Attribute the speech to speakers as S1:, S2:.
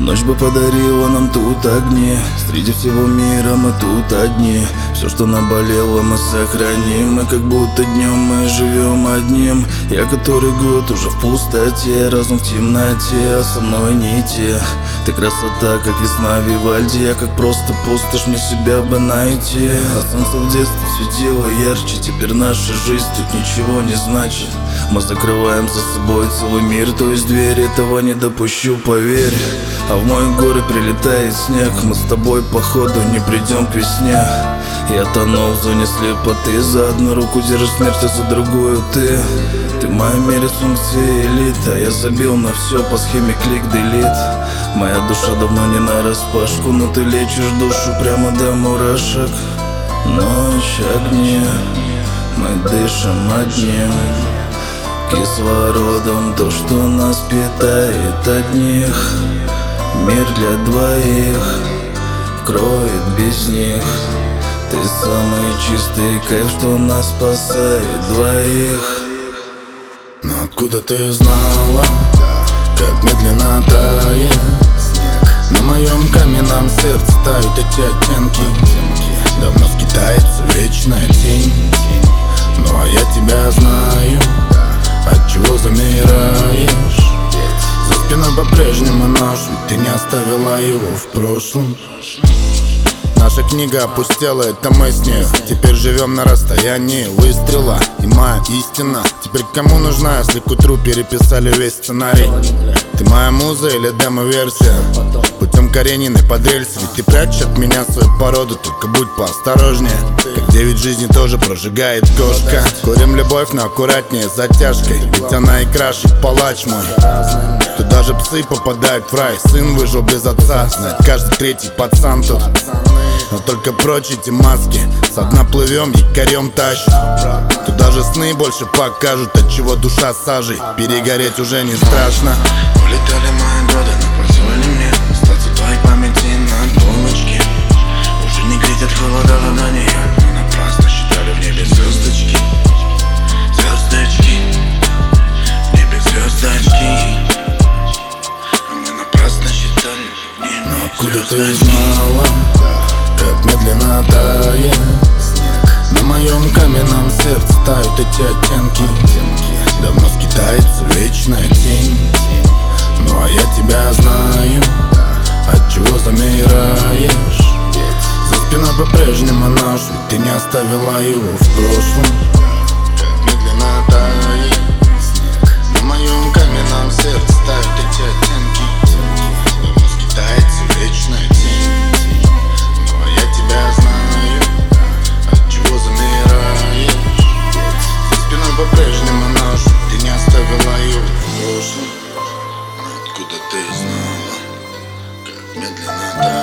S1: Ночь бы подарила нам тут огни. Среди всего мира мы тут одни. Все, что наболело, мы сохраним. И как будто днем мы живем одним. Я который год уже в пустоте, разум в темноте, а со мной не те. Ты красота, как весна Вивальди. Я как просто пустошь, мне себя бы найти. А солнце в детстве светило ярче. Теперь наша жизнь тут ничего не значит. Мы закрываем за собой целый мир, то есть дверь, этого не допущу, поверь. А в мой город прилетает снег. Мы с тобой походу не придем к весне. Я тону в зоне слепоты. За одну руку держишь смерть, а за другую ты. Ты моя мере функции элита. Я забил на все по схеме клик-делит. Моя душа давно не нараспашку, но ты лечишь душу прямо до мурашек. Ночь, огни, мы дышим одним кислородом, то, что нас питает одних. Мир для двоих кроет без них. Ты самый чистый кайф, что нас спасает двоих.
S2: Но откуда ты знала, как медленно тает снег? На моем каменном сердце тают эти оттенки. Давно скитается вечная тень. Ну а я тебя знаю, отчего замираешь? За спиной по-прежнему нож, ведь ты не оставила его в прошлом. Наша книга опустела, это мы с ней. Теперь живем на расстоянии выстрела. И моя истина теперь кому нужна, если к утру переписали весь сценарий? Ты моя муза или демо-версия? Путем Карениной под рельсы. Ведь ты прячешь от меня свою породу, только будь поосторожнее. Как 9 жизней тоже прожигает кошка. Курим любовь, но аккуратнее с затяжкой. Ведь она и крашит палач мой. Тут даже псы попадают в рай. Сын выжил без отца, знает каждый третий пацан тут. Но только прочь эти маски. Со дна плывем, якорем тащим. Тут даже сны больше покажут, от чего душа сажей. Перегореть уже не страшно.
S3: Улетали мои годы, но позволь мне остаться в твоей памяти на полочке. Уже не грезят холода ладони. Мы напрасно считали в небе звездочки. Звездочки, в небе звездочки. А мы напрасно считали в небе.
S2: Но откуда ты знала, как медленно тает снег? На моем каменном сердце тают эти оттенки. Давно скитается вечная тень. Ну а я тебя знаю, отчего замираешь? За спиной по-прежнему нож, ведь ты не оставила его в прошлом. Как медленно тает снег. На моем каменном сердце тают эти оттенки. Давно скитается вечная тень. Ну а я тебя знаю, отчего замираешь? За спиной по-прежнему нож, ты не оставила его в прошлом.
S3: Откуда ты знала, как медленно